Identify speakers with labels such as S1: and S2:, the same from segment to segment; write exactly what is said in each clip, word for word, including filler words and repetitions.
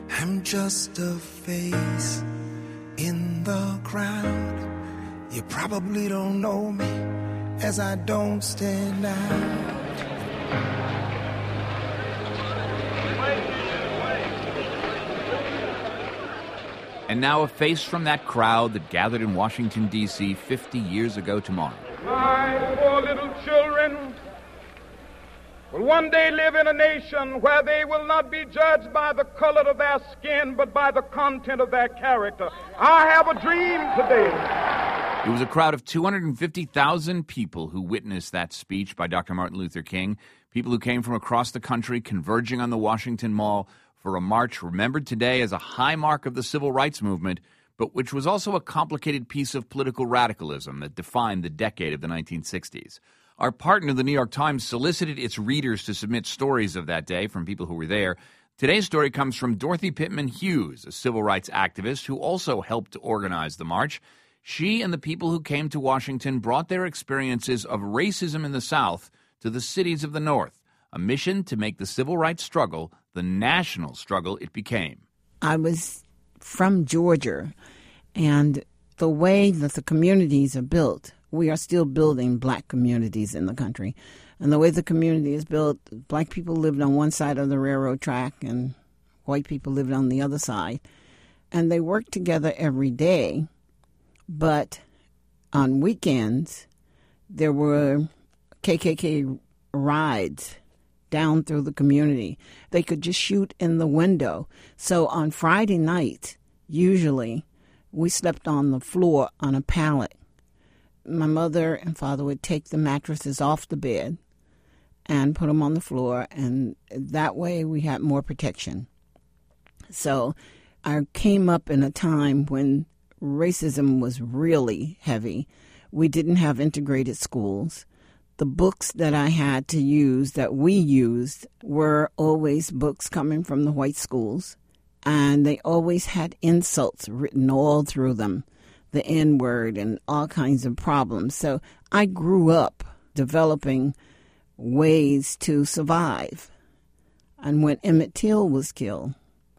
S1: I'm just a face in the crowd. You probably don't know me as I don't stand out.
S2: And now a face from that crowd that gathered in Washington, D C fifty years ago tomorrow.
S3: My poor little children will one day live in a nation where they will not be judged by the color of their skin, but by the content of their character. I have a dream today.
S2: It was a crowd of two hundred fifty thousand people who witnessed that speech by Doctor Martin Luther King, people who came from across the country converging on the Washington Mall for a march remembered today as a high mark of the civil rights movement, but which was also a complicated piece of political radicalism that defined the decade of the nineteen sixties. Our partner, the New York Times, solicited its readers to submit stories of that day from people who were there. Today's story comes from Dorothy Pittman Hughes, a civil rights activist who also helped to organize the march. She and the people who came to Washington brought their experiences of racism in the South to the cities of the North, a mission to make the civil rights struggle the national struggle it became.
S4: I was from Georgia, and the way that the communities are built, we are still building black communities in the country. And the way the community is built, black people lived on one side of the railroad track and white people lived on the other side. And they worked together every day, but on weekends, there were K K K rides down through the community. They could just shoot in the window. So on Friday nights, usually, we slept on the floor on a pallet. My mother and father would take the mattresses off the bed and put them on the floor, and that way we had more protection. So I came up in a time when racism was really heavy. We didn't have integrated schools. The books that I had to use, that we used, were always books coming from the white schools, and they always had insults written all through them, the N-word and all kinds of problems. So I grew up developing ways to survive. And when Emmett Till was killed,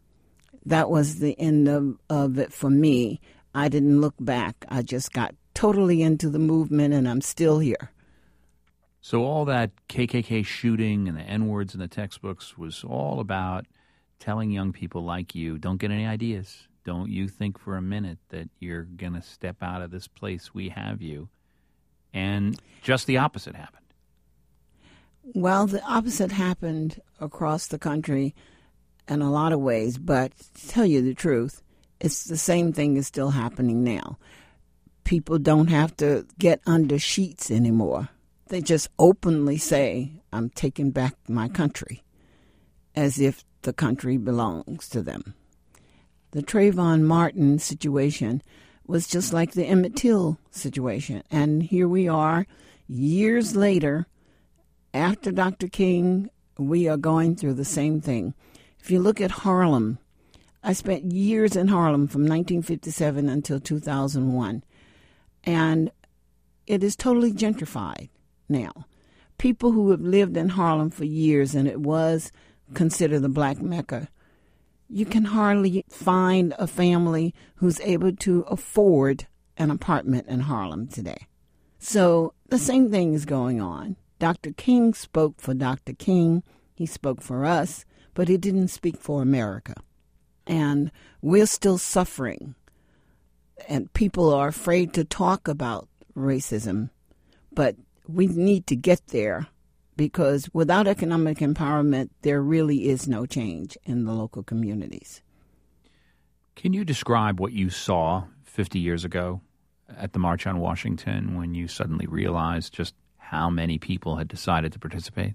S4: that was the end of, of it for me. I didn't look back. I just got totally into the movement, and I'm still here.
S2: So all that K K K shooting and the N-words in the textbooks was all about telling young people like you, don't get any ideas. Don't you think for a minute that you're going to step out of this place. We have you. And just the opposite happened.
S4: Well, the opposite happened across the country in a lot of ways, but to tell you the truth, it's the same thing is still happening now. People don't have to get under sheets anymore. They just openly say, I'm taking back my country, as if the country belongs to them. The Trayvon Martin situation was just like the Emmett Till situation. And here we are, years later, after Doctor King, we are going through the same thing. If you look at Harlem, I spent years in Harlem from nineteen fifty-seven until two thousand one. And it is totally gentrified now. People who have lived in Harlem for years, and it was considered the Black Mecca, you can hardly find a family who's able to afford an apartment in Harlem today. So the same thing is going on. Doctor King spoke for Doctor King. He spoke for us, but he didn't speak for America. And we're still suffering. And people are afraid to talk about racism, but we need to get there, because without economic empowerment, there really is no change in the local communities.
S2: Can you describe what you saw fifty years ago at the March on Washington when you suddenly realized just how many people had decided to participate?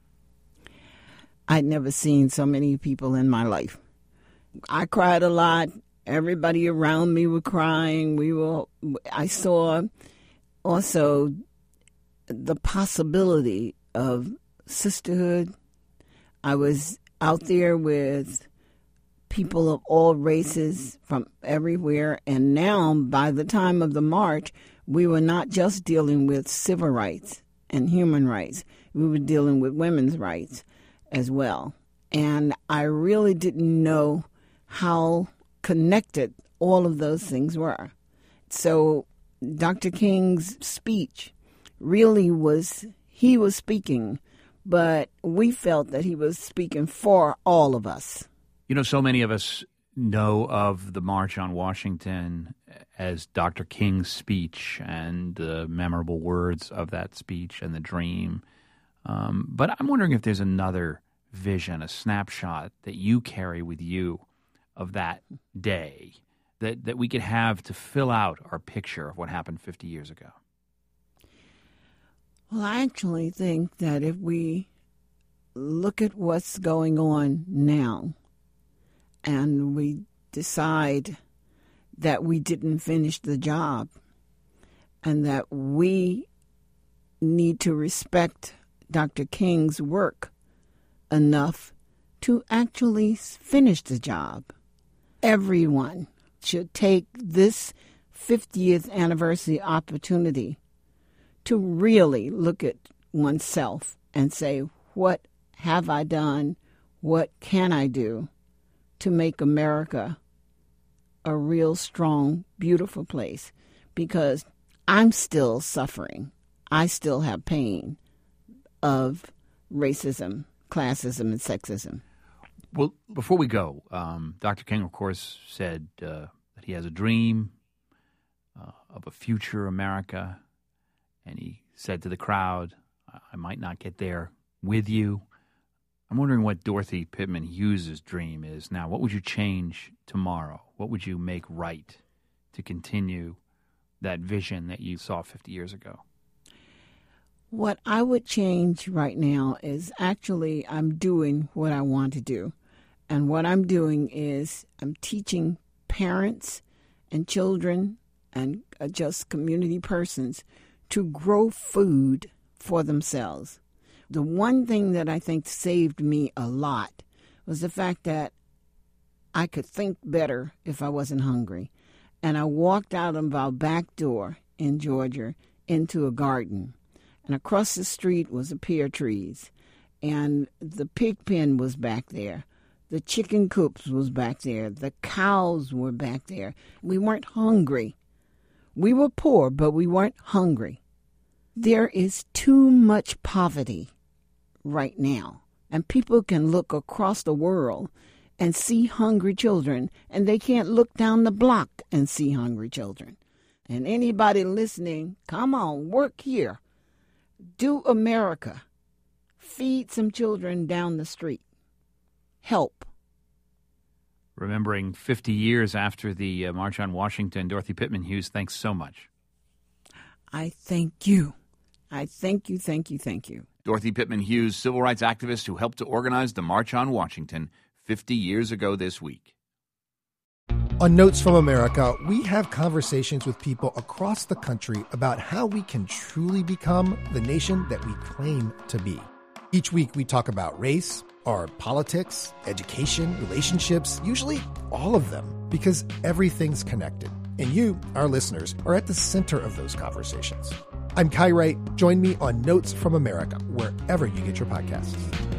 S4: I'd never seen so many people in my life. I cried a lot. Everybody around me were crying. We were. I saw also the possibility of sisterhood. I was out there with people of all races from everywhere. And now, by the time of the march, we were not just dealing with civil rights and human rights. We were dealing with women's rights as well. And I really didn't know how connected all of those things were. So Doctor King's speech really was, he was speaking, but we felt that he was speaking for all of us.
S2: You know, so many of us know of the March on Washington as Doctor King's speech and the memorable words of that speech and the dream. Um, but I'm wondering if there's another vision, a snapshot that you carry with you of that day that, that we could have to fill out our picture of what happened fifty years ago.
S4: Well, I actually think that if we look at what's going on now and we decide that we didn't finish the job and that we need to respect Doctor King's work enough to actually finish the job, everyone should take this fiftieth anniversary opportunity to really look at oneself and say, what have I done? What can I do to make America a real strong, beautiful place? Because I'm still suffering. I still have pain of racism, classism, and sexism.
S2: Well, before we go, um, Doctor King, of course, said uh, that he has a dream uh, of a future America. And he said to the crowd, I might not get there with you. I'm wondering what Dorothy Pitman Hughes' dream is now. What would you change tomorrow? What would you make right to continue that vision that you saw fifty years ago?
S4: What I would change right now is actually I'm doing what I want to do. And what I'm doing is I'm teaching parents and children and uh, just community persons to grow food for themselves. The one thing that I think saved me a lot was the fact that I could think better if I wasn't hungry. And I walked out of our back door in Georgia into a garden. And across the street was the pear trees. And the pig pen was back there. The chicken coops was back there. The cows were back there. We weren't hungry. We were poor, but we weren't hungry. There is too much poverty right now, and people can look across the world and see hungry children, and they can't look down the block and see hungry children. And anybody listening, come on, work here. Do America. Feed some children down the street. Help.
S2: Remembering fifty years after the uh, March on Washington, Dorothy Pitman Hughes, thanks so much.
S4: I thank you. I thank you, thank you, thank you.
S2: Dorothy Pitman Hughes, civil rights activist who helped to organize the March on Washington fifty years ago this week.
S5: On Notes from America, we have conversations with people across the country about how we can truly become the nation that we claim to be. Each week we talk about race, our politics, education, relationships, usually all of them, because everything's connected. And you, our listeners, are at the center of those conversations. I'm Kai Wright. Join me on Notes from America, wherever you get your podcasts.